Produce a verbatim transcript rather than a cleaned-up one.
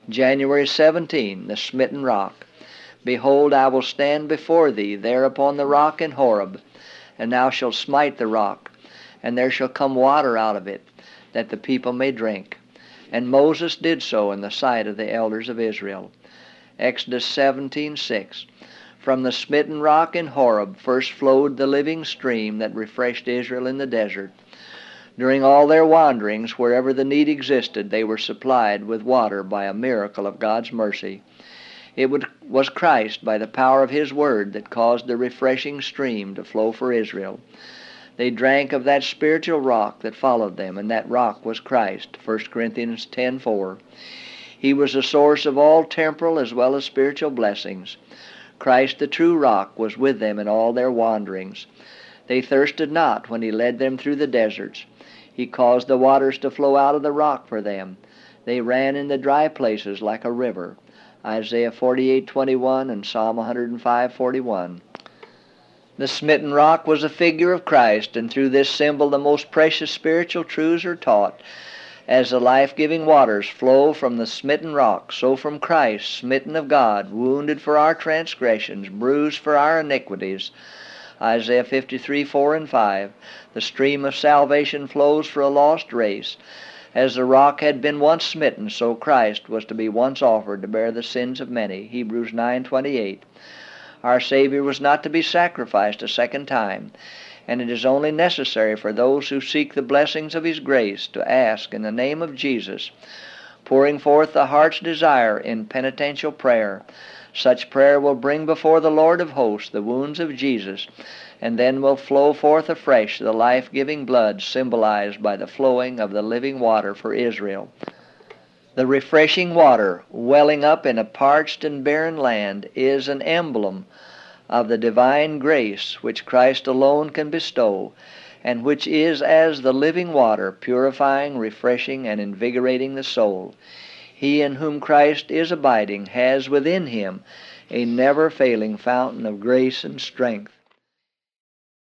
January seventeenth, the smitten rock. Behold, I will stand before thee there upon the rock in Horeb, and thou shalt smite the rock, and there shall come water out of it, that the people may drink. And Moses did so in the sight of the elders of Israel. Exodus seventeen six. From the smitten rock in Horeb first flowed the living stream that refreshed Israel in the desert. During all their wanderings, wherever the need existed, they were supplied with water by a miracle of God's mercy. It was Christ, by the power of His Word, that caused the refreshing stream to flow for Israel. They drank of that spiritual rock that followed them, and that rock was Christ, First Corinthians ten four. He was the source of all temporal as well as spiritual blessings. Christ, the true rock, was with them in all their wanderings. They thirsted not when He led them through the deserts. He caused the waters to flow out of the rock for them. They ran in the dry places like a river. Isaiah forty-eight twenty-one and Psalm one oh five forty-one. The smitten rock was a figure of Christ, and through this symbol the most precious spiritual truths are taught. As the life-giving waters flow from the smitten rock, so from Christ, smitten of God, wounded for our transgressions, bruised for our iniquities. Isaiah fifty-three four and five. The stream of salvation flows for a lost race. As the rock had been once smitten, so Christ was to be once offered to bear the sins of many. Hebrews nine twenty-eight. Our Savior was not to be sacrificed a second time, and it is only necessary for those who seek the blessings of His grace to ask in the name of Jesus, pouring forth the heart's desire in penitential prayer. Such prayer will bring before the Lord of hosts the wounds of Jesus, and then will flow forth afresh the life-giving blood symbolized by the flowing of the living water for Israel. The refreshing water, welling up in a parched and barren land, is an emblem of the divine grace which Christ alone can bestow, and which is as the living water, purifying, refreshing, and invigorating the soul. He in whom Christ is abiding has within him a never-failing fountain of grace and strength.